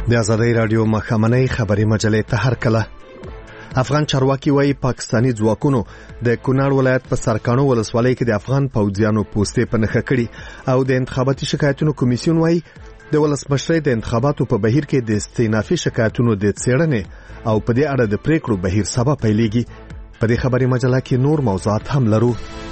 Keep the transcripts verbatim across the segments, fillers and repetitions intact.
د آزادۍ رادیو مخامنۍ خبري مجلې ته هرکله. افغان چارواکي وايي پاکستاني ځواکونو د کونړ ولایت په سرکانو ولسوالۍ کې د افغان پوځیانو پوستې په نښه کړي او د انتخاباتي شکایتونو کمیسیون وايي د ولسمشرۍ د انتخاباتو په بهیر کې د استینافي شکایتونو د څېړنې او په دې اړه د پریکړو بهیر سبا پیلېږي. په دې خبري مجله کې نور موضوعات هم لرو.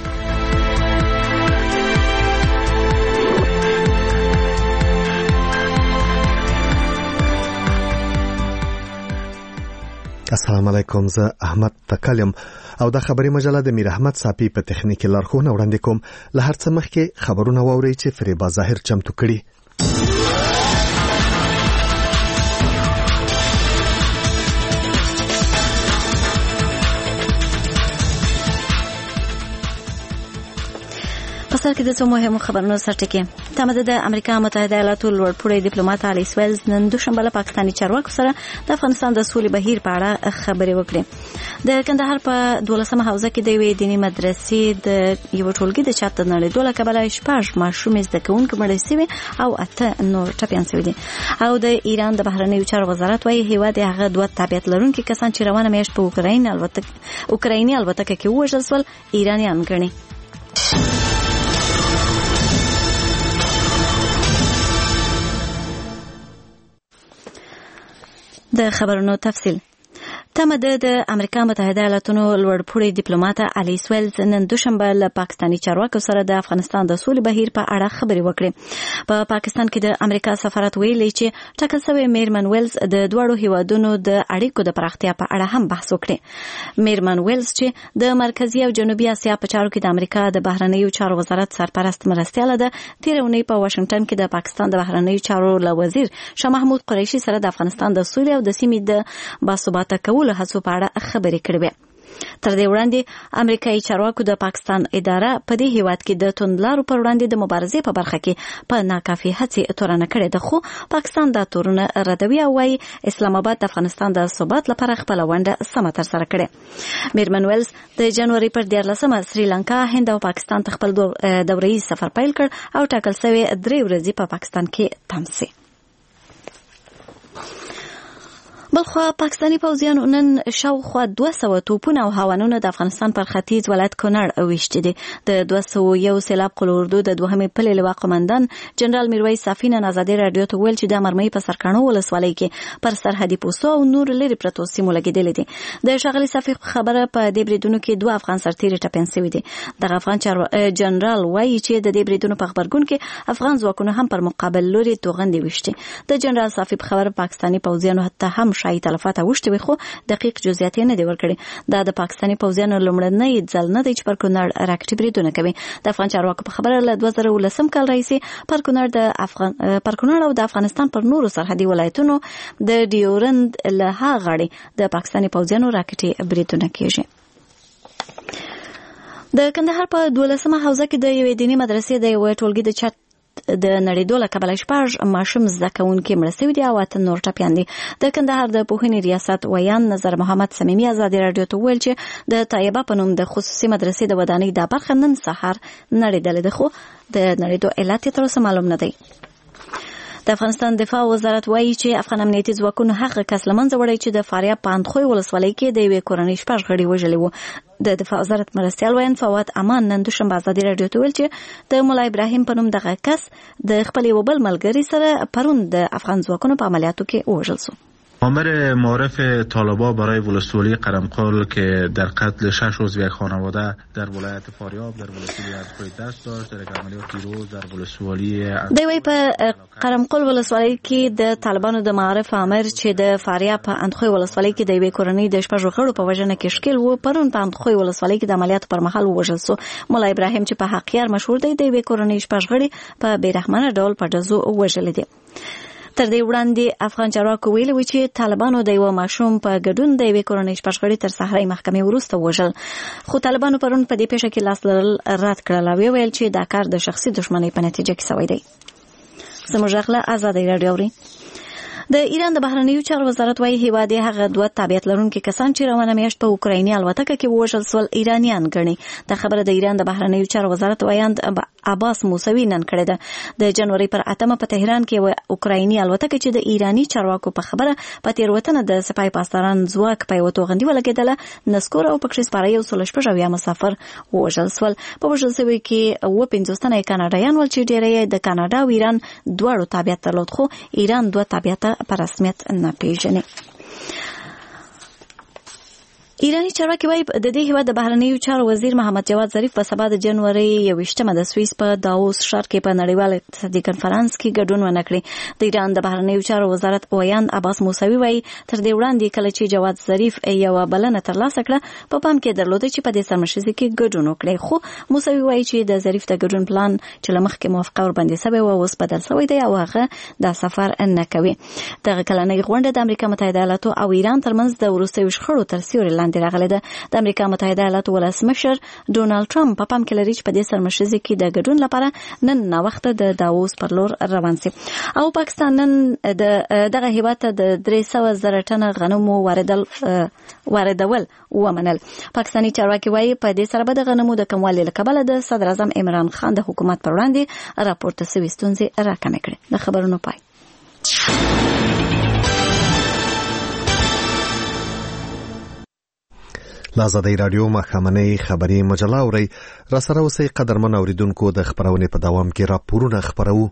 السلام علیکم، زه احمد تکلم او دا خبري مجله د میر احمد صافي په تخنیکی لارښوونه وړاندې کوم. له هر څه مخکې خبرونه واورئ چې فریبا ظاهر چمتو کړي. پسر کې د څو مهمو خبرونو سرټکی. تمه د امریکا متحده ایالاتو لوړپوړی ډیپلوماټ الیس ویلز نن دوشنبه له پاکستاني چارواکو سره د افغانستان د سولې بهیر په اړه خبرې وکړې. د کندهار په دولسمه حوزه کې د یوې دیني مدرسې د یو ټولګي د چات نړیدو له کبله شپږ ماشومې زده کوونکي مړه شوي او اته نور ټپیان شوي دي. او د ایران د بهرنیو چارو وزارت وايي هیواد هغه دوه تابعیت لرونکي کسان چې روانه میاشت په اوکراین البته اوکرایني البته کې وژل شول ایرانیان ګڼي. د خبرونو تفصیل. تمه د امریکا متحده ایالاتو لوړپوړی ډیپلوماټ الیس ویلز نن دوشنبه له پاکستاني چارواکو سره د افغانستان د سولې بهیر په اړه خبرې وکړې. په پاکستان کې د امریکا سفارت ویلي چې ټاکل شوی میرمن ویلز د دوړو هیوادونو د اړیکو د پراختیا په اړه هم بحث وکړي. میرمن ویلز چې د مرکزی او جنوبي اسیا په چارو کې د امریکا د بهرنیو چارو وزارت سرپرست مرستیاله ده، تیر اونۍ په واشنگټن کې د پاکستان د بهرنیو چارو له وزیر شاه محمود قریشي سره د افغانستان د سولې او د سیمې د باثباته کولو هڅو په اړه خبرې کړې. تر دې وړاندې امریکایي چارواکو د پاکستان اداره په دې هیواد کې د توندلارو پر وړاندې د مبارزې په برخه کې په ناکافي هڅې تورنه کړې ده، خو پاکستان دا تورونه ردوي او وايي اسلام آباد د افغانستان د ثبات لپاره خپل ونډه سمه تر سره کړې. میرمن ویلز د جنوري پر دیارلسمه سریلانکا، هند او پاکستان ته خپل دوره‌یي سفر پیل کړ او ټاکل شوی درې ورځې په پاکستان کې تم شي. بلخوا پاکستاني پوځیانو نن شاوخوا دوه سوه توپونه او هاوانونه د افغانستان پر ختیځ ولایت کونړ ویشتي دي. د دوه سوه یو سیلاب قل اردو د دوهمې پلې لواء قومندان جنرال میرویس صافي نن ازادي رادیو ته ویل چې د مرمۍ په سرکانو ولسوالۍ کې پر سرحدي پوستو او نور لرې پرتو سیمو لګېدلې دي. د ښاغلي صافي خبره په دې بریدونو کې دوه افغان سرتیري ټپیان شوي دي. دغه افغان جنرال وایي چې د دې بریدونو په خبرګون کې افغان ځواکونه هم پر مقابل لوري توغندې ویشتي. د جنرال صافي په خبره پاکستاني پوځیانو حتی هم شاید تلفات اوشته وي، خو دقیق جزئیات نه دی ورکړي. دا د پاکستاني پوځیانو لومړنی ځل نه دی چې پر کونړ راکټي بریدونه کوي. د افغان چارواکو په خبره له دوه زره ولسم کال راهیسې پر کونړ د افغان پر کونړ او د افغانستان پر نورو سرحدي ولایتونو د ډیورند له ها غاړې د پاکستاني پوځیانو راکټي بریدونه کیږي. د کندهار په دولسمه حوزه کې د یوې دیني مدرسې د یوې ټولګي د چت د نړیدو له کبله شپږ ماشوم زده کوونکي مړه شوي دي او اته نور ټپیان دي. د کندهار د پوهنې ریاست ویان نظر محمد صمیمي ازادي رادیو ته ویل چې د طیبه په نوم د خصوصي مدرسې د ودانۍ دا برخه نن سهار نړیدلې ده، خو د نړیدو علت یې تر اوسه معلوم نه دی. د افغانستان دفاع وزارت وایي چې افغان امنیتي ځواکونو هغه کس له منځه وړی چې د فاریاب په اندخوی ولسوالۍ کې د یوې کورنۍ شپږ غړي وژلي وو. د دفاع وزارت مرستیال ویان فواد امان نن دوشنبه ازادي رادیو ته ویل چې د مولا ابراهیم په نوم دغه کس د خپل یو بل ملګري سره پرون د افغان ځواکونو په عملیاتو کې وژل شو. آمر معارف طالبا برای ولسوالی قرمقل که در قتل شش عضو یک خانواده در ولایت فاریاب در ولسوالی اندخوی دست داشت، در یک عملیات دیروز در ولسوالی دوی په قرمقل ولسوالی کې د طالبانو د معارف آمر چې د فاریاب په اندخوی ولسوالی کې د یوې کورنۍ د شپږو غړو په وژنه کې ښکیل وو، پرون په اندخوی ولسوالی کې د عملیاتو پر مهال ووژل شو. مولا ابراهیم چې په حقیار مشهور دی د یوې کورنۍ شپږ غړي په بېرحمانه ډول په ډزو وژلي دي. تر دې وړاندې افغان چارواکو ویلي و چې طالبانو د یو ماشوم په ګډون د یوې کورنۍ شپږ غړي تر صحرایي محکمې وروسته وژل، خو طالبانو پرون په دې پیښه کې لاس لرل رد کړل او ویل چې دا کار د شخصي دښمنۍ په نتیجه کې شوی دی. زموږ غږ له ازادۍ راډیو اوري. د ایران د بهرنیو چارو وزارت وايي هیواد هغه دوه تابعیت لرونکي کسان چې روانه میاشت په اوکرایني الوتکه کې ووژل سول ایرانیان ګڼي. د خبره د ایران د بهرنیو چارو وزارت وایاند عباس موسوي نن کړې ده. د جنوري پر اتمه په تهران کې اوکرایني الوتکه چې د ایرانی چارواکو په خبره په تیروتنه د سپای پاسداران ځواک په یو توغندي ولګېدله، نسکور او پکښې سپاره یو سل شپږ اویا مسافر ووژل سول. په وژل سوي کې اووه پنځوس تنه کاناډایان ول چې ډېری د کاناډا او ایران دواړو تابعیت درلود، خو ایران دوه تابعیت په رسمیت نه پیژني. ایرانی چارواکي وايي د دې هیواد د بهرنیو چارو وزیر محمد جواد ظریف په سبا د جنوري یوویشتمه د سویس په داووس ښار کې په نړیوال اقتصادي کنفرانس کې ګډون ونه کړي. د ایران د بهرنیو چارو وزارت وایاند عباس موسوي وايي تر دې وړاندې کله چې جواد ظریف یو بلنه ترلاسه کړه په پام کې درلوده چې په دې سرمشرۍ کې ګډون وکړي، خو موسوي وايي چې د ظریف د ګډون پلان چې له مخکې موافقه ورباندې شوې وه اوس بدل شوی دی او هغه دا سفر نه کوي. دغه کلنۍ غونډه د امریکا متحده ایالاتو او ایران ترمنځ د وروستیو شخړو تر سیوري لاندې راغلې ده. د امریکا متحده ایالاتو ولسمشر ډونالد ټرمپ په پام کې لري چې په دې سرمشرۍ کې د ګډون لپاره نن ناوخته د داووس پر لور روان شي. او پاکستان نن دغه هیواد ته د درې سوه زره ټنه غنمو واردل واردول ومنل. پاکستاني چارواکي وايي په دې سره به د غنمو د کموالي له کبله د صدر اعظم عمران خان د حکومت پر وړاندې راپورته شوې ستونزې راکمې کړې. د خبرونو پای. لازادی رادیو مخامنۍ خبري مجله اوري را سره اوسئ قدرمن اوریدونکو. د خبرونې په دوام کې راپورونه خبرو.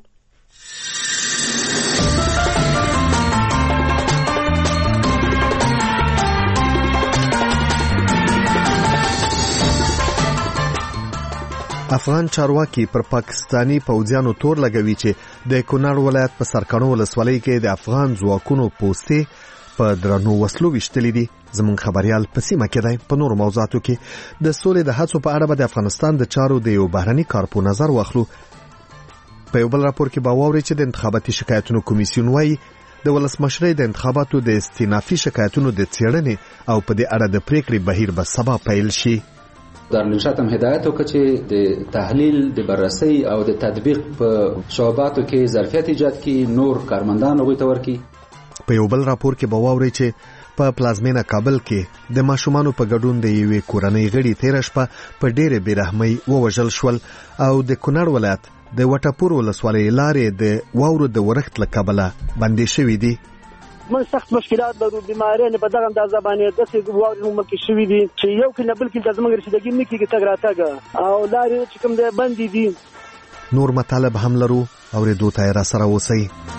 افغان چارواکي پر پاکستانی پوځیانو تور لګوي چې د کونړ ولایت په سرکانو ولسوالۍ کې د افغان ځواکونو پوستې په درنو وسلو وشتلې دي. زمون خبريال په سیمه کې دی. په نورو موضوعاتو کې د سولې د هڅو په اړه به د افغانستان د چارو د یو بهرني کارپو نظر واخلو. په یو بل راپور کې به واوري چې د انتخاباتي شکایتونو کمیسیون وايي د ولسمشرۍ د انتخاباتو د استینافي شکایتونو د څېړنې او په دې اړه د پریکړې بهیر به سبا پیل شي. دارالانشاء هم هدایت وکړي چې د تحلیل، د بررسي او د تطبیق په شعباتو کې ظرفیت ایجاد کړي، نور کارمندان هغوی ته ورکړي. په یو بل راپور کې به واوري چې په پلازمینه کابل کې د ماشومانو په ګډون د یوې کورنۍ غړي تیر شپه په ډېرې بېرحمۍ ووژل شول او د کونړ ولایت د وټپور ولسوالۍ لارې د واورو د ورښت له کبله بندې شوې دي. من سخت مشکلات لرو، بیماری نه په دغه اندازه باندې داسې واورې هم کې شوي دي چې یو کله بل کې زموږ رسیدګي نه کېږي تګ راتګ او لارې چې کوم دی بندې دي. نور مطالب هم لرو اورېدو ته را سره اوسئ.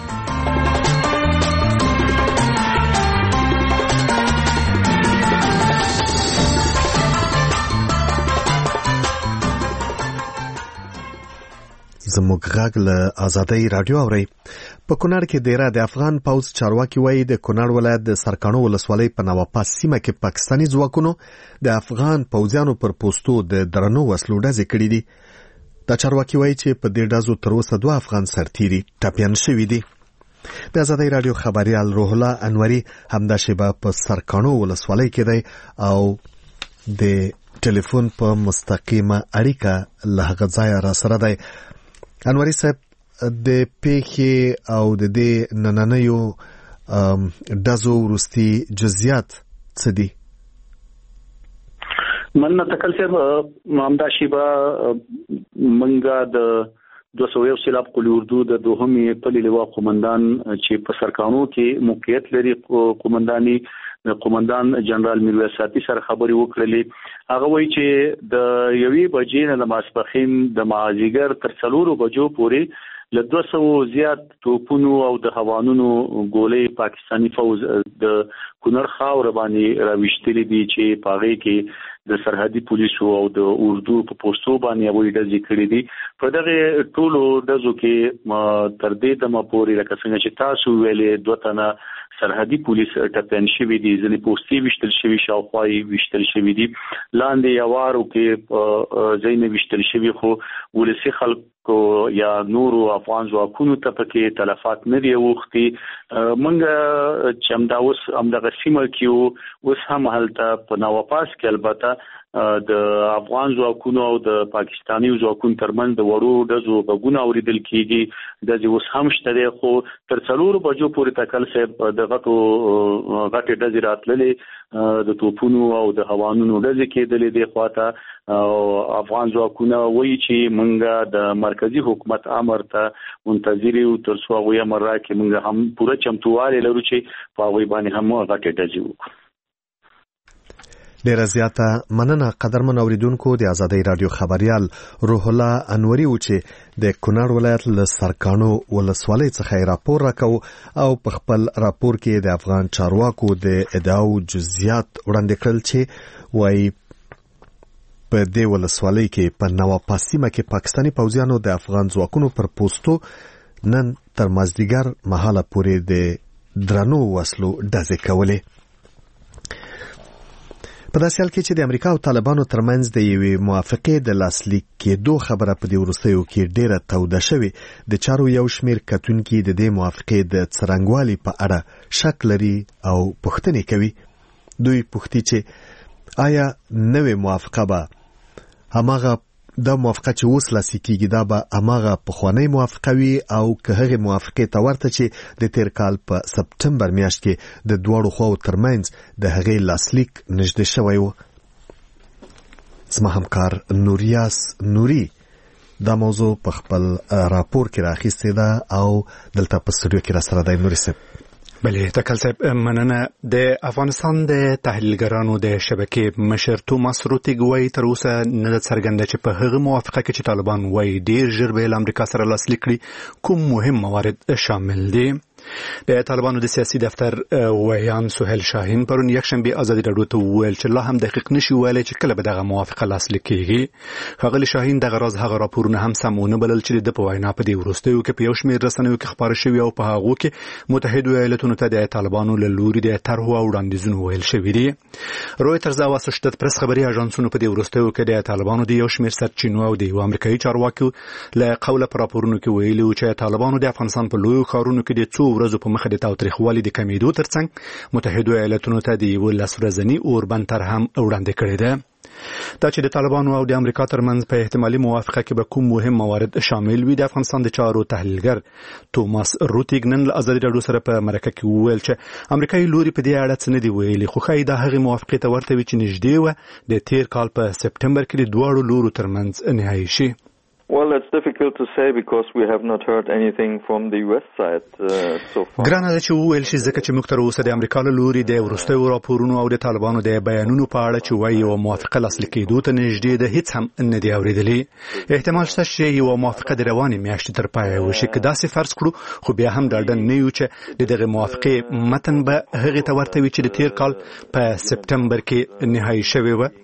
زموږ غږ له آزادۍ رادیو اوري. په کونړ کې ډیره د افغان پوځ چارواکي وايي د کونړ ولایت د سرکانو ولسوالۍ په نواپاس سیمه کې پاکستاني ځواکونو د افغان پوځیانو پر پوستو د درنو وسلو ډزې کړې دي. دا چارواکي وايي چې په دې ډزو تر اوسه دوه افغان سرتیري ټپیان شوي دي. د آزادۍ رادیو خبريال روح الله انوري همدا شیبه په سرکانو ولسوالۍ کې دی او د ټلیفون په مستقیمه اړیکه له هغه ځایه را سره دی. انوري صاحب، د پیښې او د دې نننیو ډزو وروستي جزئیات څه دي؟ مننه تکل صاحب. همدا شیبه منګه د دوه سوه یو سیلاب قلی اردو د دوهمې پلي لواء قومندان چې په سرکانو کې موقعیت لري قومنداني قومندان جنرال میرویس ساتي سره خبرې وکړلې. هغه وایي چې د یوې بجې نه د ماسپښین د مازیګر تر څلورو بجو پورې له دوه سوو زیات توپونو او د هوانونو ګولې پاکستاني فوز د کونړ خاوره باندې راویشتلې دي چې په هغې کې د سرحدي پولیسو او د اردو په پوستو باندې هغوی ډزې کړې دي. په دغې ټولو ډزو کې تر دې دمه پورې لکه څنګه چې تاسو ویلې دوه تنه سرحدي پولیس ټپیان شوي دي، ځینې پوستې ویشتل شوي، شاوخوا یې ویشتل شوي دي. لاندې یوارو کې ځینې ویشتل شوي خو ولسي خلکو یا نورو افغان ځواکونو ته پکې تلفات نه دي اوښتي. موږ چې همدا اوس همدغه سیمه کې اوس هم هلته په نواپاس کې البته د افغان ځواکونو او د پاکستاني ځواکونو ترمنځ د وړو ډزو غږونه اوریدل کیږي د اوس هم شته خو تر څلور بجو پورې تکل صاحب د غټو غټې ډزې راتللې د توپونو او د هوانونو ډزې کېدلې د خواته افغان ځواکونه وایي چې موږ د مرکزی حکومت امر ته منتظر یو تر څو هغه امر راکړي موږ هم پوره چمتووالی لرو چې په هغوی باندې هم غټې ډزې وکړو. ډیره زیاته مننه قدرمن اوریدونکو. د آزادۍ رادیو خبريال روح الله انوري و چې د کونړ ولایت له سرکانو ولسوالۍ څخه راپور راکو او په خپل راپور کې د افغان چارواکو د ادعاو جزئیات وړاندې کړل چې وايي په دې ولسوالۍ کې په نواپاسیمه کې پاکستاني پوځیانو د افغان ځواکونو پر پوسټو نن تر مازدیګر مهاله پورې د درنو وسلو ډزې کولې. په داسې حال کې چې د امریکا او طالبانو ترمنځ د یوې موافقې د لاسلیک کېدو خبره په دې وروستیو کې ډیره توده شوې د چارو یو شمېر کتونکي د دې موافقې د څرنګوالي په اړه شک لري او پوښتنې کوي. دوی پوښتي چې آیا نوې موافقه به هماغه د موافقه چې اوس لاسلیک کیږي دا به هماغه پخوانۍ موافقه وي او که هغه موافقې ته ورته چې د تیر کال په سپټمبر میاشت کې د دواړو خواو ترمنځ د هغې لاسلیک نږدې شوی و. زما همکار نوریاس نوري دا موضوع په خپل راپور کې راخیستې ده او دلته په سټوډیو کې را سره دی. نوري صاحب بله تکل صاحب مننه. د افغانستان د تحلیلګرانو د شبکې مشر توماس روتیګ وایي تر اوسه نه څرګنده چې په هغه موافقه کې چې طالبان وایي ډیر ژر به له امریکا سره لاسلیک کړي کوم مهم موارد شامل دي. د طالبانو د سیاسي دفتر ویان سهیل شاهین پرون یکشنبه آزادي راډیو ته وویل چې لا هم دقیق نشي ویلای چې کله به دغه موافقه لاسلیک کیږي. ښاغلي شاهین دغه راز هغه راپورونه هم سمونه بلل چې د په وینا په دې وروستیو کې په یو شمېر رسنیو کې خبره شوې او په هغه کې متحده ایالاتونو ته د طالبانو له لوري د طرحو او وړاندیزونو ویل شوي دي. رویټرز او اسوسییټډ پریس خبري اژانسونو په دې وروستیو کې د طالبانو د یو شمېر سرچینو او د یو امریکایي چارواکي له قوله پر راپورونو کې ویلي چې طالبانو د افغانستان په لویو ښارونو کې د څو ورځو په مخه د تاوتریخوالي د کمیدو ترڅنګ متحده ایالاتونو ته د یو لس ورځني اوربند طرح هم وړاندې کړې ده. دا چې د طالبانو او د امریکا ترمنځ په احتمالي موافقه کې به کوم مهم موارد شامل وي د افغانستان د چارو تحلیلګر توماس روتیګ نن له آزادي راډیو سره په مرکه کې وویل چې امریکایي لوري په دې اړه څه نه دی ویلي خو ښایي دا هغې موافقې ته ورته وي چې نږدې وه د تیر کال په سپټمبر کې د دواړو لورو ترمنځ نهایي شي. Well, it's difficult to say because we have not heard anything from the U S side uh, so far. ګرانه ده چې وویل شي ځکه چې موږ تر اوسه د امریکا له لوري د وروستیو راپورونو او د طالبانو د بیانونو په اړه چې وایي یوه موافقه لاسلیک کېدو ته نږدې ده هیڅ هم نه دي اورېدلي. احتمال شته چې یوه موافقه د روانې میاشتې تر پایه وشي که داسې فرض کړو خو بیا هم ډاډه نه یو چې د دغې موافقې متن به هغې ته ورته وي چې د تیر کال په سپټمبر کې نهایي شوې وه.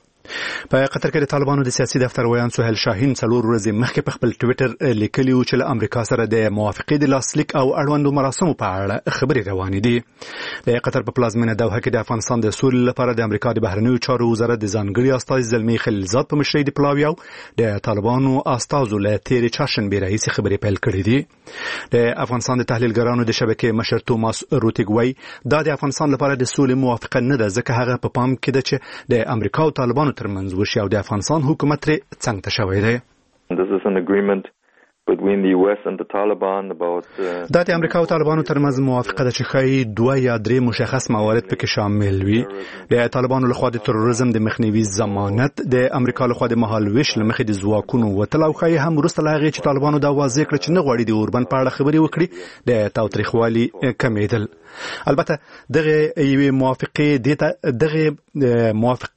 په قطر کې د طالبانو د سیاسي دفتر ویان سهیل شاهین څلور ورځې مخکې په خپل ټویټر لیکلي و چې له امریکا سره د موافقې د لاسلیک او اړوندو مراسمو په اړه خبرې روانې دي. د قطر په پلازمینه دوحه کې د افغانستان د سولې لپاره د امریکا د بهرنیو چارو وزارت د ځانګړي استازي زلمي خلیلزاد په مشرۍ د پلاوي او د طالبانو استازو له تېرې چهارشنبې راهیسې خبرې پیل کړې دي. د افغانستان د تحلیلګرانو د شبکې مشر توماس روتیګ وایي دا د افغانستان لپاره د سولې موافقه نه ده ځکه هغه په پام کې ده چې د امریکا او طالبانو ترمنځ وشي او د افغانستان حکومت ترې څنګ ته شوی دی. This is an agreement between the U S and the Taliban about دا د امریکا او طالبانو ترمنځ موافقه ده چې ښایي دوه یا درې مشخص موارد پکې شامل وي. د طالبانو لخوا د تروریزم د مخنیوي ضمانت، د امریکا لخوا د مهالویش له مخې د ځواکونو وتل او ښایي هم وروسته له هغې چې طالبانو دا واضح کړه چې نه غواړي د اوربند په اړه خبرې وکړي د تاوتریخوالي کمیدل. البته دغه یوې موافقې دې ته دغه موافق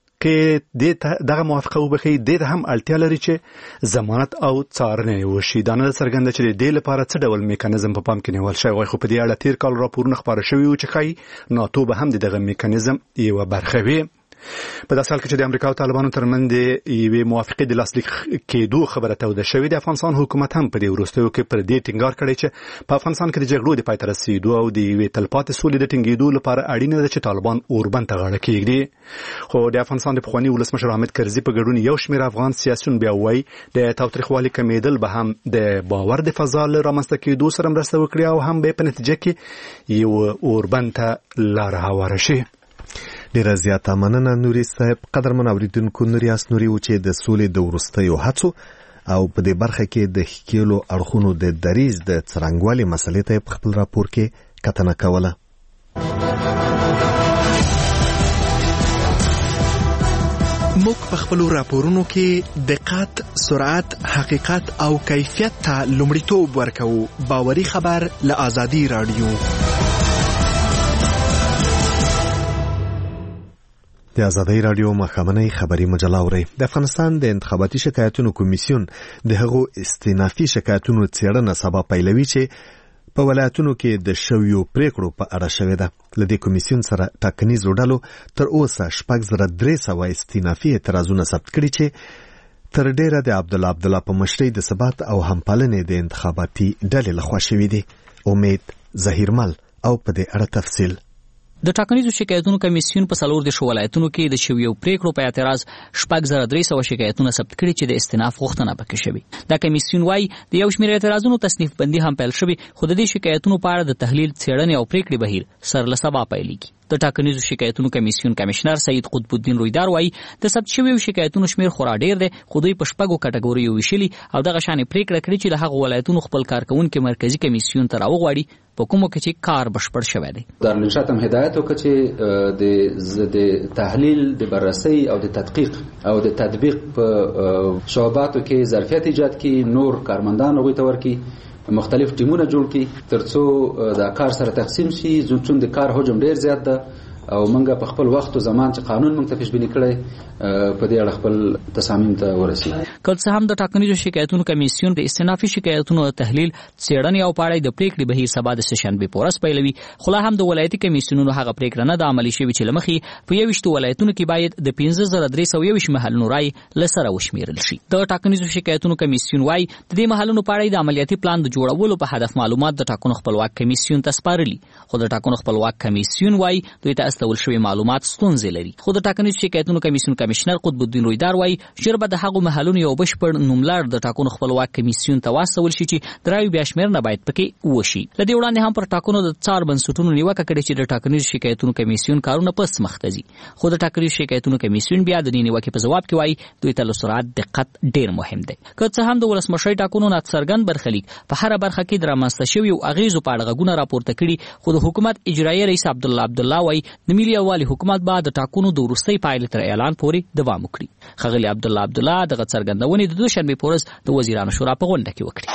کې دغه موافقه وبخي د هم اړتیا لري چې ضمانت او څارنه وشي. دا نه څرګنده چې د دې لپاره څه ډول میکانیزم په پام کې نیول شوی خو په دې اړه تیر کال راپورونه خبره شوي و چې ښایي ناتو به هم دغه میکانیزم یوه برخه وي. په داسې حال کې چې د امریکا او طالبانو ترمنځ د یوې موافقې د لاسلیک کېدو خبره توده شوې د افغانستان حکومت هم په دې وروستیو کې پر دې ټینګار کړی چې په افغانستان کې د جګړو د پای ته رسېدو او د یوې تلپاتې سولې د ټینګېدو لپاره اړینه ده چې طالبان اوربند ته غاړه کېږدي. خو د افغانستان د پخواني ولسمشر حامد کرزي په ګډون یو شمېر افغان سیاسیون بیا وایي د تاوتریخوالي کمیدل به هم د باور د فضا له رامنځته کېدو سره مرسته وکړي او هم به په نتیجه کې یو اوربند ته لاره هواره شي. ډیره زیاته مننه نوري صاحب. قدرمن اوریدونکو، نوري اس نوري و چې د سولې د وروستیو هڅو او په دې برخه کې د ښکیلو اړخونو د دریځ د څرنګوالي مسلې ته په خپل راپور کې کتنه کوله. موږ په خپلو راپورونو کې دقت، سرعت، حقیقت او کیفیت ته لومړیتوب ورکوو. باوري خبر له آزادي رادیو. د آزادۍ رادیو مخامنۍ خبري مجله اورئ. د افغانستان د انتخاباتي شکایتونو کمیسیون د هغو استینافي شکایتونو څېړنه سبا پیلوي چې په ولایتونو کې د شویو پریکړو په اړه شوې ده. له دې کمیسیون سره ټاکنیزو ډلو تر اوسه شپږ زره درې سوه استینافي اعتراضونه ثبت کړي چې تر ډیره د عبدالله عبدالله په مشرۍ د ثبات او همپالنې د انتخاباتي ډلې لخوا شوي دي. امید ظهیرمل او په دې اړه تفصیل. د ټاکنیزو شکایتونو کمیسیون په څلور دیرشو ولایتونو کې د شویو پریکړو په اعتراض شپږ زره درې سوه شکایتونه ثبت کړي چې د استیناف غوښتنه پکې شوې. دا کمیسیون وايي د یو شمېر اعتراضونو تصنیف بندي هم پیل شوې، خو د دې شکایتونو په اړه د تحلیل، څېړنې او پریکړې بهیر سر له سبا پیلېږي. د ټاکنیزو شکایتونو کمیسیون کمشنر سید قطب الدین رویدار وايي د ثبت شویو شکایتونو شمېر خورا ډېر دی، خو دوی په شپږو کټګوریو ویشلي او دغه شانې پریکړه کړې چې د هغو ولایتونو خپل کارکوونکي مرکزي کمیسیون ته راوغواړي په کومو کې چې کار بشپړ شوی دی. دارالانشات هم هدایت وکړه چې د تحلیل، د بررسۍ او د تدقیق او د تطبیق په شعباتو کې ظرفیت ایجاد کړي، نور کارمندان هغوی ته ورکړي، مختلف ټیمونه جوړ کړي ترڅو دا کار سره تقسیم شي. چون د کار حجم ډیر زیات ده او منګه په خپل وخت او زمان چې قانون موږ ته پیشبینی کړی په دې اړه خپل تصامیم ته ورسېږي. که څه هم د ټاکنیزو شکایتونو کمیسیون د استینافي شکایتونو تحلیل، څېړنې او پاړی د پریکړې بهیر سبا د سهشنبې په ورځ پیلوي، خو لا هم د ولایتي کمیسیونونو هغه پریکړه نه ده عملي شوې چې له مخې په یویشتو ولایتونو کې باید د پنځه زره درې سوه یویشت محلونو رایې له سره وشمېرل شي. د ټاکنیزو شکایتونو کمیسیون وايي د دې محلونو پاړی د عملیاتي پلان د جوړولو په هدف معلومات د ټاکنو خپلواک کمیسیون ته سپارلي، خو د ټاکنو خپلواک کمیسیون وايي دوی ته استول شوي معلومات ستونزې لري. خو د ټاکنیزو شکایتونو کمیسیون کمشنر قطب الدین رویدار وايي ژر به د هغو محلونو یو بشپړ نوملړ د ټاکنو خپلواک کمیسیون ته واستول شي چې د رایو بیا شمېرنه باید پکې وشي. له دې وړاندې هم پر ټاکنو د څار بنسټونو نیوکه کړې چې د ټاکنیزو شکایتونو کمیسیون کارونه پس مخ ته ځي، خو د ټاکنیزو شکایتونو کمیسیون بیا د دې نیوکې په ځواب کې وايي دوی ته له سرعت دقت ډېر مهم دی. که څه هم د ولسمشرۍ ټاکنو ناڅرګند برخلیک په هره برخه کې د رامنځته شویو اغېزو په اړه غږونه راپورته کړي، خو د حکومت اجرایي رئیس عبدالله عبدالله وايي د ملي یووالي حکومت به د ټاکنو د وروستۍ پایلې تر اعلان پورې دوام وکړي. ښاغلي عبدالله عبدالله دغه څرګندونې د دوشنبې په ورځ د وزیرانو شورا په غونډه کې وکړې.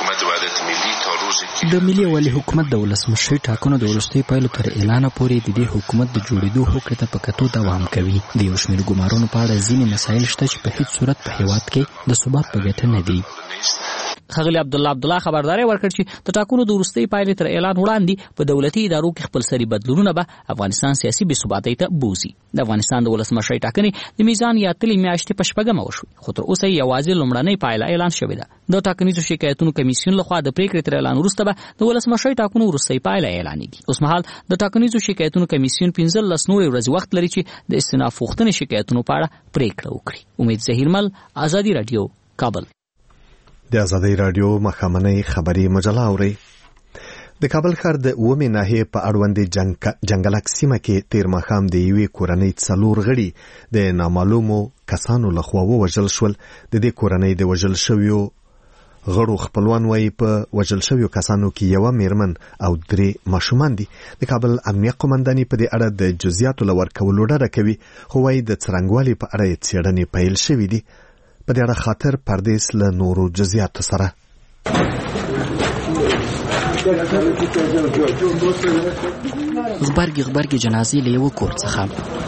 د ملي یووالي حکومت د ولسمشرۍ ټاکنو د وروستۍ پایلو تر اعلان پورې د دې حکومت د جوړېدو هوکړې ته په کتو دوام کوي. د یو شمېر ګمارونو په اړه ځینې مسایل شته چې په هیڅ صورت په هېواد کې د ثبات په ګټه نه دي. ښاغلي عبدالله عبدالله خبرداری ورکړ چې د ټاکنو د وروستۍ پایلې تر اعلان وړاندې په دولتي ادارو کې خپلسري بدلونونه به افغانستان سیاسي بې ثباتۍ ته بوځي. د افغانستان د ولسمشرۍ ټاکنې د میزان یا تلې میاشتې په شپږمه وشوې، خو تر اوسه یوازې لومړنۍ پایله اعلان شوې ده. د ټاکنیزو شکایتونو کمیسیون لخوا د پریکړې تر اعلان وروسته به د ولسمشرۍ ټاکنو وروستۍ پایله اعلانېږي. اوس مهال د ټاکنیزو شکایتونو کمیسیون پنځلس نورې ورځې وخت لري چې د استیناف غوښتنې شکایتونو په اړه پریکړه وکړي. امید ظهیرمل، آزادي رادیو، کابل. د آزادۍ رادیو مخامنۍ خبري مجله اورئ. د کابل ښار د اوومې ناحیې په اړوند جنګلک سیمه کې تیر ماښام د یوې کورنۍ څلور غړي د نامعلومو کسانو لخوا ووژل شول. د دې کورنۍ د وژل شویو غړو خپلوان وايي په وژل شویو کسانو کې یوه میرمن او درې ماشومان دي. د کابل امنیه قومنداني په دې اړه د جزئیاتو له ورکولو ډډه کوي، خو وايي د څرنګوالي په اړه یې څېړنې پیل شوې دي. په دې اړه خاطر پردیس له نورو جزئیاتو سره. غبرګې غبرګې جنازې له یوه کور څخه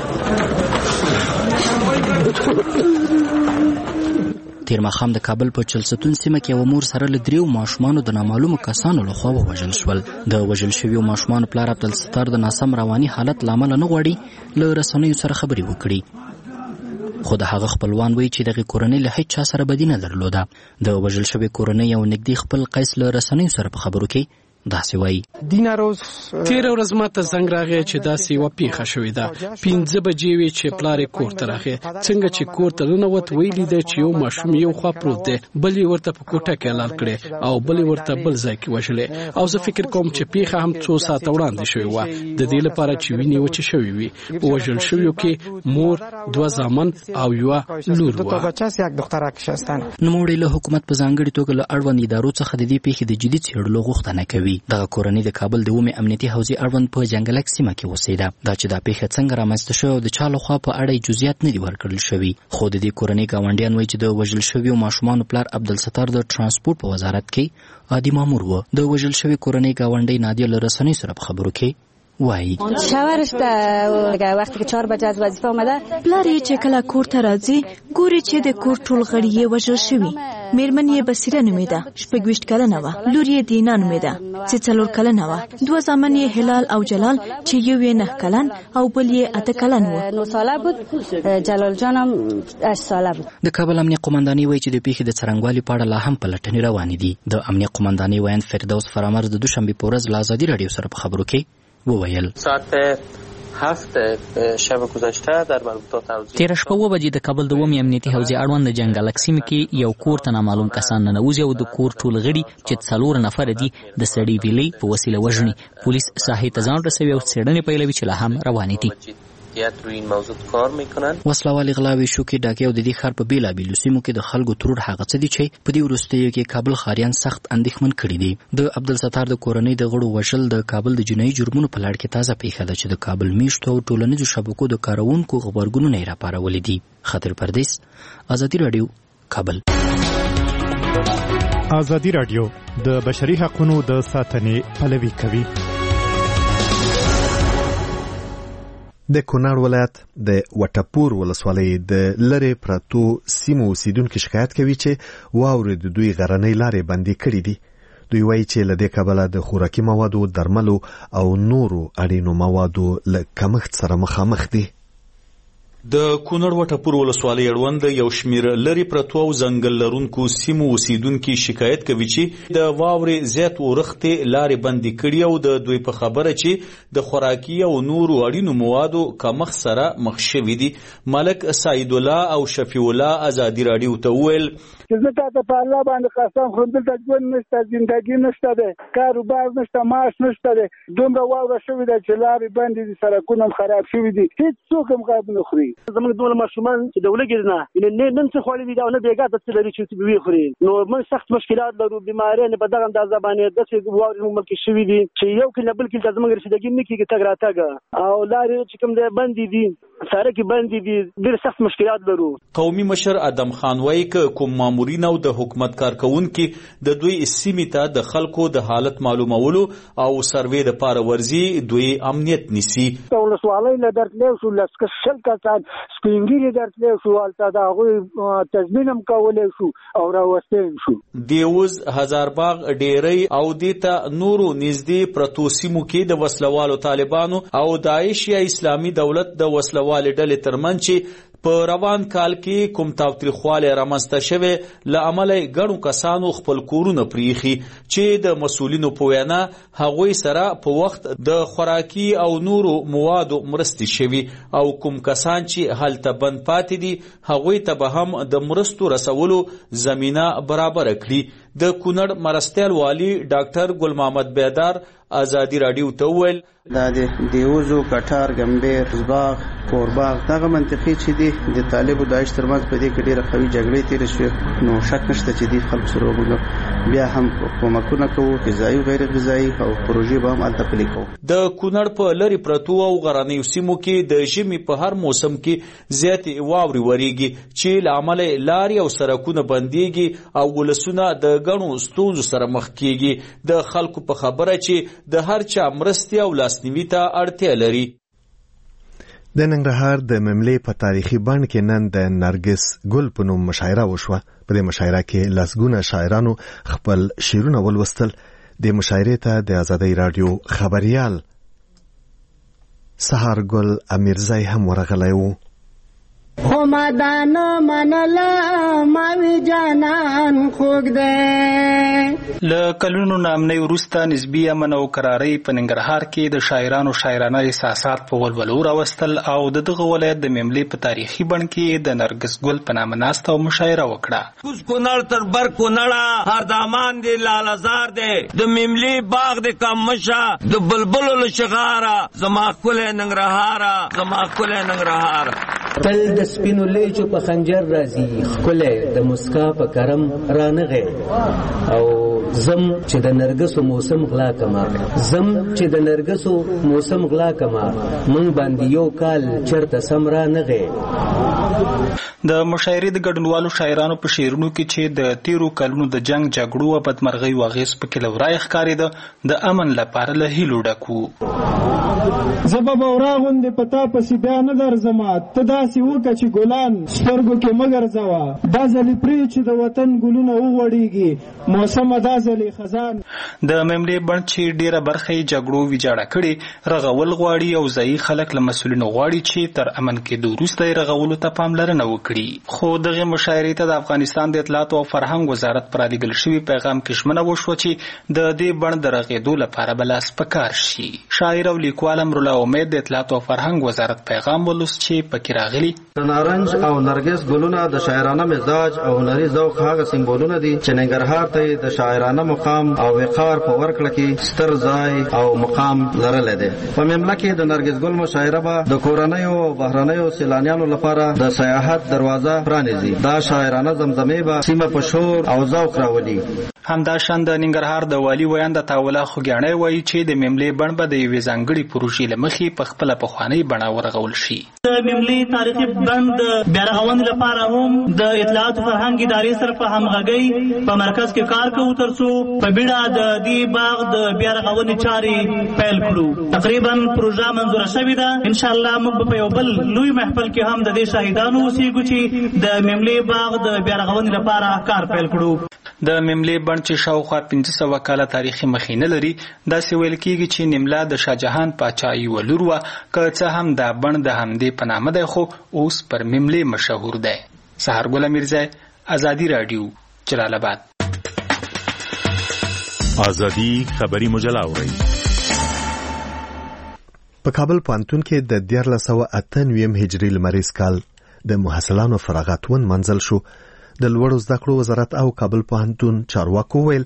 تیر ماښام د کابل په چلستون سیمه کې یوه مور سره له دریو ماشومانو د نامعلومو کسانو لخوا ووژل شول. د وژل شویو ماشومانو پلار عبدالستار د ناسم رواني حالت له امله نه غواړي له رسنیو سره خبرې وکړي، خو د هغه خپلوان وایي چې دغه کورنۍ له هیڅ چا سره بدي نه درلوده. د وژل شوې کورنۍ یو نږدې خپل قیس له رسنیو سره په خبرو کې داسې وایي. تېره ورځ ماته زنګ راغی چې داسې یوه پیښه شوې ده. پنځه بجې وې چې پلار یې کور ته راغی. څنګه چې کور ته ننوت ویې لیده چې یو ماشوم یو خوا پروت دی، بل یې ورته په کوټه کې حلال کړی او بل یې ورته بل ځای کې وژلی. او زه فکر کوم چې پیښه هم څو ساعته وړاندې شوې وه، د دې لپاره چې وینې وچې شوې وي. په وژل شویو کې مور، دوه زامن او یوه لور وه. نوموړی له حکومت په ځانګړې توګه له اړوند ادارو څخه د دې پیښې د جدي څېړلو غوښتنه کوي. دغه کورنۍ د کابل د اومې امنیتي حوزې اړوند په جنګلک سیمه کې اوسېده. دا چې دا پیښه څنګه رامنځته شوې او د چا لخوا په اړه جزئیات نه دي ورکړل شوي. خو د دې کورنۍ ګاونډیان وایي چې د وژل شویو ماشومانو پلار عبدالستار د ترانسپورټ په وزارت کې عادي مامور و. د وژل شوي کورنۍ ګاونډۍ نادیه له رسنیو سره په خبرو کې وایي. شاورش ته وخت کې چهار بجې از وظیفه اومده، پلار یې چې کله کور ته راځي ګوري چې د کور ټول غړي یې وژل شوي. میرمن یې بصیره نومیده، شپږ ویشت کلنه وه. لور یې دینا نومیده چې څلور کلنه وه. دوه زامن یې هلال او جلال چې یو یې نه کلن او بل یې اته کلن و. نو ساله بود، جلال جان هم اش ساله بود. د کابل امنیه قومندانۍ وایي چې د پیښې د څرنګوالي په اړه لا هم پلټنې روانې دي. د امنیه قومندانۍ ویاند فردوس فرامرز د دوشنبې په ورځ له ازادي راډیو سره په خبرو کې وویل. ساعت هفت شب گذشته در مربوطات حوزه تیر شپه و بجې د کابل د اومې امنیتي حوزې اړوند د جنګلک سیمه کې یو کور ته نامعلوم کسان ننوځي او د کور ټول غړي چې څلور نفر دي د سړي ویلې په وسیله وژني. پولیس ساحې ته ځان رسوي او څېړنې پیلوي چې لا هم روانې دي. روی این موضوع کار میکنن. وسلوال غلاوي، شوکې، ډاکې او د دې ښار په بیلابیلو سیمو کې د خلکو ترور هغه څه دي چې په دې وروستیو کې کابل ښاریان سخت اندېښمن کړي دي. د عبدالستار د کورنۍ د غړو وژل د کابل د جنایي جرمونو په لړ کې تازه پیښه ده چې د کابل میشتو او ټولنیزو شبکو د کاروونکو غبرګونونه یې راپارولي دي. خاطر پردیس، ازادي راډیو، کابل. ازادي راډیو د بشري حقوقو د ساتنې پلوي کوي. د کونړ ولایت د وټپور ولسوالۍ د لرې پرتو سیمو اوسیدونکو شکایت کوي چې واورې د دوی غرنۍ لارې بندي کړې دي. دوی وایي چې له دې کبله د خوراکي موادو، درملو او نورو اړینو موادو له کمښت سره مخامخ دي. د کونړ وټپور ولسوالۍ اړوند یو شمیر لري پرتو او ځنګل لرونکو سیمو اوسیدونکو شکایت کوي چې د واورې زیات ورختې لارې بندي کړي او د دوی په خبره چې د خوراکي او نورو اړینو موادو کمښت سره مخ شوي دي. ملک سعید الله او شفیع الله ازادي راډیو ته وویل چې زه تاسو په الله باندې قسم خورم، دلته ژوند نشته، زندګي نشته ده، کاروبار نشته، معاش نشته ده. دومره واوره شوې ده چې لارې بندې دي، سړکونه هم خراب شوي دي، هیڅ څوک هم غاب نه خوري. زموږ دومره ماشومان چې د ولګېد نه نن څه خوړلي دي او نه بېګا ته څه لري چې ویې خوري. نو موږ سخت مشکلات لرو، بیماریانې په دغه اندازه باندې داسې واورې مو ملکې شوي دي چې یو کله بل کله زموږ رسیدګي نه کېږي، تګ راتګ او لارې چې کوم دی بندې دي، سړکې بندې دي، ډېر سخت مشکلات لرو. قومي مشر ادم خان وایي که کوم مامورین او د حکومت کارکونکي د دوی سیمې ته د خلکو د حالت معلومولو او سروې د پاره ورزي، دوی امنیت نیسي. ولسوالۍ له درتلې شو لسکه شل کسان سپینګیري درتلې شو، البته دا غوي تضمین هم کولای شو او راوستل شو. دیوز، هزارباغ، ډیری او دیتا نورو نږدې پرتو سیمو کې د وسلوالو طالبانو او داعش یا اسلامي دولت د وسلوالې ډلې ترمنځ چې په روان کال کې کوم تاوتریخوالی رامنځته شوی له امله ګڼو کسانو خپل کورونه پریښي چې د مسؤلینو په وینا هغوی سره په وخت د خوراکي او نورو موادو مرستې شوي او کوم کسان چې هلته بند پاتې دي هغوی ته به هم د مرستو رسولو زمینه برابر کړي. د کونړ مرستیال والی ډاکټر ګل محمد بیدار ازادي راډیو ته وویل دا د دیوزو، کټار، ګمبیر، زباغ، کورباغ دغه منطقې چې دي د طالب او داعش ترمنځ په دې کې ډېره قوي جګړې تېرې شوې، نو شک نشته چې دې خلکو سره موږ بیا هم کومکونه کوو، غذایي غیر غذایي او پروژې به هم هلته پلي کوو. د کونړ په لرې پرتو او غرنیو سیمو کې د ژمي په هر موسم کې زیاتې واورې ورېږي چې له امله لارې او سړکونه بندېږي او ولسونه د ګڼو ستونزو سره مخ کېږي. د خلکو په خبره چې د هر چا مرستې او لاسنیوي ته اړتیا لري. د ننګرهار د مملې په تاریخي بڼ کې نن د نرګس ګل په نوم مشاعره وشوه. په دې مشاعره کې لسګونه شاعرانو خپل شعرونه ولوستل. د مشاعرې ته د ازادۍ راډیو خبريال سهار ګل امیرزی هم ورغلی و. خو مدانو منلا ماوی جانان خوګ دې له کلونو نامنۍ وروسته نسبي امن او قرارۍ په ننګرهار کې د شاعرانو شاعرانه احساسات په ولولو راوستل او د دغه ولایت د مملې په تاریخي بڼ کې د نرګس ګل په نامه ناسته او مشاعره وکړه. کوز کونړ تر بر کونړه هر دامان دی لالزار دی د مملې باغ د کمشا د بلبلو له شغاره زما کله ننګرهار زما کله ننګرهار تل د سپینو لیچو په خنجر راځي خکله د مسکا په کرم رانغه او زم چې د نرګسو موسم غلا کما زم چې د نرګسو موسم غلا کما مونږ باندې یو کال چرته سمرا نغه. د مشاعرې د ګډونوالو شاعرانو په شعرونو کې چې د تیرو کلونو د جنگ جګړو او بدمرغۍ واغېس په کې لورای ښکارېده د امن لپاره له هیلو ډکو. زبا بورا غوندې پتا پسې بیا نه درځما ته داسې وکه چې ګلان سترګو کې مګر ځوا دا ځلې پرې چې د وطن ګلونه وغوړېږي موسمه دا ځلې خزان. د مملې بڼ چې ډیره برخه یې جګړو ویجاړه کړې رغول غواړي او ځایي خلک له مسؤلینو غواړي چې تر امن کېدو وروسته یې رغولو ته پاملرنه وکړي. خو دغه مشاعرې ته د افغانستان د اطلاعات او فرهنګ وزارت پر رالیږل شوي پیغام کې ژمنه وشوه چې د دې بڼ د رغېدو لپاره به لاس په کار شي. شاعر او لیکوال امرالله امید د اطلاعات او فرهنګ وزارت پیغام ولوست چې پکې راغلي د نارنج او نرګس ګلونه د شاعرانه مزاج او هنري ذوق هغه سمبولونه دي چې ننګرهار ته د شاعرانه مقام او وقار په ورکړه کې ستر ځای او مقام لرلی دی. په مملکت کې د نرګس ګل مشاعره به د کورنیو او بهرنیو سیلانیانو لپاره د سیاحت دروازه پرانیزي. دا شاعرانه زمزمې به سیمه په شور او ذوق راولي. همداشان د ننګرهار د والي ویاند تاوله خوګیاڼی وایي چې د مملې بڼ به د یوې ځانګړې پروژې له مخې په خپله پخوانۍ بڼه ورغول شي. د مملې تاریخي بڼ د بیا رغونې لپاره هم د اطلاعات فرهنګ ادارې سره په همغږۍ په مرکز کې کار کوو تر څو په بیړه د دې باغ د بیا رغونې چارې پیل کړو. تقریبا پروژه منظوره شوې ده. ان شاء الله موږ په یو بل لوی محفل کې هم د دې شاهدانو اوسېږو چې د مملې باغ د بیا رغونې لپاره کار پیل کړو. د مملې بڼ چې شاوخوا پنځه سوه کاله تاریخي مخینه لري داسې ویل کېږي چې نیملا د شاهجهان پاچا یوه لور وه که څه هم دا بڼ د همدې په نامه دی خو اوس پر مملې مشهور دی. سهارګل میرزی ازادي راډیو جلال آباد. ازادي خبري مجله اورئ. په کابل پوهنتون کې د دیارلس سوه اته نویم هجري لمریز کال د محصلانو فراغت ون منزل شو. د لوړو زده کړو وزارت او کابل پوهنتون چارواکو ویل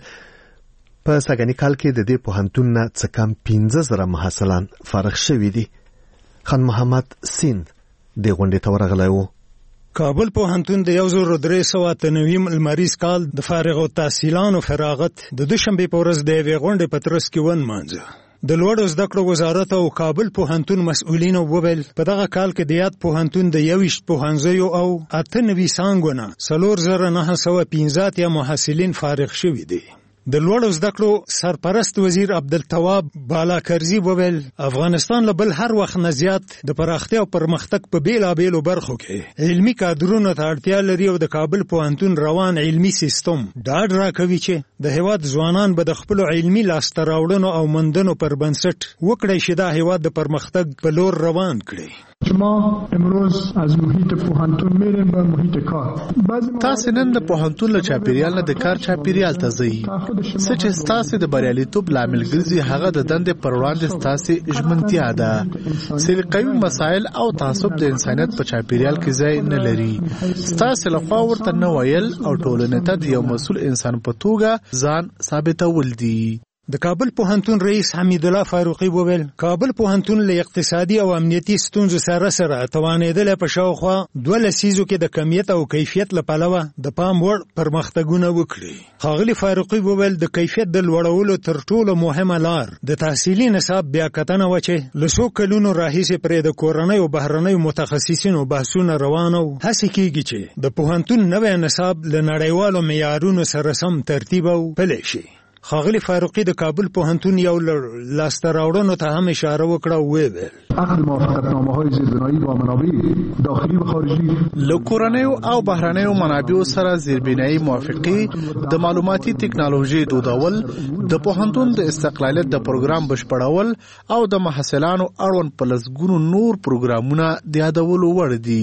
په سږني کال کې د دې پوهنتون نه څه کم پنځه زره محصلان فارغ شوي دي. خان محمد سیند دې غونډې ته ورغلی و. کابل پوهنتون د یو زر درې سوه اته نویم لمریز کال د فارغ التحصیلانو فراغت د دوشنبې په ورځ د یوې غونډې په ترڅ کې ونمانځه. د لوړو زده کړو وزارت او کابل پوهنتون مسؤلینو وویل په دغه کال کې د یاد پوهنتون د یوویشت پوهنځیو او اته نوي څانګو نه څلور زره نهه سوه پنځه اتیا محصلین فارغ شوي دي. د لوړو زده کړو سرپرست وزیر عبدالتواب بالاکرزي وویل افغانستان له بل هر وخت نه زیات د پراختیا او پرمختګ په بیلابیلو برخو کې علمي کادرونو ته اړتیا لري او د کابل پوهنتون روان علمي سیستم ډاډ راکوي چې د هیواد ځوانان به د خپلو علمي لاسته راوړنو او موندنو پر بنسټ وکړی شي دا هیواد د پرمختګ په لور روان کړي. شما امروز از محیط پوهنتون میرین به محیط کار. تاسو نن د پوهنتون له چاپیریال نه د کار چاپیریال ته ځئ. څه چې ستاسو د بریالیتوب لامل ګرځي هغه د دندې پر وړاندې ستاسو ژمنتیا ده. سلیقوي مسایل او تعصب د انسانیت په چاپیریال کې ځای نه لري. ستاسو لخوا ورته نه ویل او ټولنې ته د یو مسؤل انسان په توګه ځان ثابتول دي. د کابل پوهنتون رئیس حمید الله فاروقي وویل کابل پوهنتون له اقتصادي او امنیتي ستونزو سره سره توانېدل په شاوخوا دوه لسیزو کې د کمیت او کیفیت له پلوه د پام وړ پرمختګونه وکړي. ښاغلي فاروقي وویل د کیفیت د لوړولو تر ټولو مهمه لار د تحصیلي نصاب بیاکتنه وه چې له څو کلونو راهیسې پرې د کورنیو او بهرنیو متخصصینو بحثونه روان او هڅې کېږي چې د پوهنتون نوی نصاب له نړیوالو معیارونو سره سم ترتیب او پلی شي. ښاغلي فاروقي د کابل پوهنتون یو لاسته راوړنو ته هم اشاره وکړه او وویل عقد موافقتنامه‌های زیربنایی با منابع داخلي و خارجي له کورنیو او بهرنیو منابعو سره زیربنایی موافقې د معلوماتي ټکنالوژي دودول د پوهنتون د استقلالیت د پروګرام بشپړول او د محصلانو اړوند په لسګونو نور پروګرامونه د یادولو وړ دي.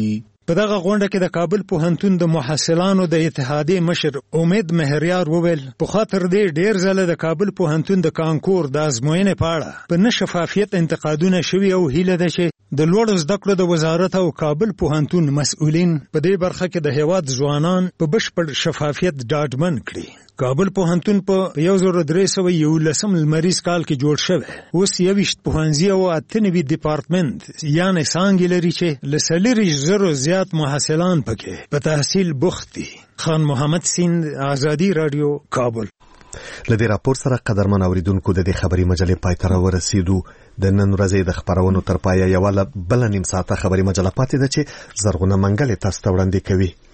په دغه غونډه کې د کابل پوهنتون د محصلانو د اتحادیې مشر امید مهریار وویل په خاطر دې ډیر ځله د کابل پوهنتون د کانکور د ازموینې په اړه په نشفافیت انتقادونه شوي او هیله ده چې د لوړو زده کړو د وزارت او کابل پوهنتون مسؤلین په دې برخه کې د هیواد ځوانان په بشپړ شفافیت ډاډمن کړي. کابل پوهنتون په یو زر درې سوه یولسم لمریز کال کې جوړ شوی. اوس یویشت پوهنځي او اته نوي ډیپارټمنټ یعنې څانګې لري چې له څلوېښت زرو زیات محصلان پکې په تحصیل بوخت دي. خان محمد سیند، آزادي راډیو، کابل. لدې راپور سره قدرمن اوریدونکو د دې خبري مجلې پای ته ورسېدو. د نن ورځې د خبرونو تر پایه یوه بله نیم ساعته خبري مجله پاتې ده چې زرغونه منګل تاسو ته وړاندې کوي.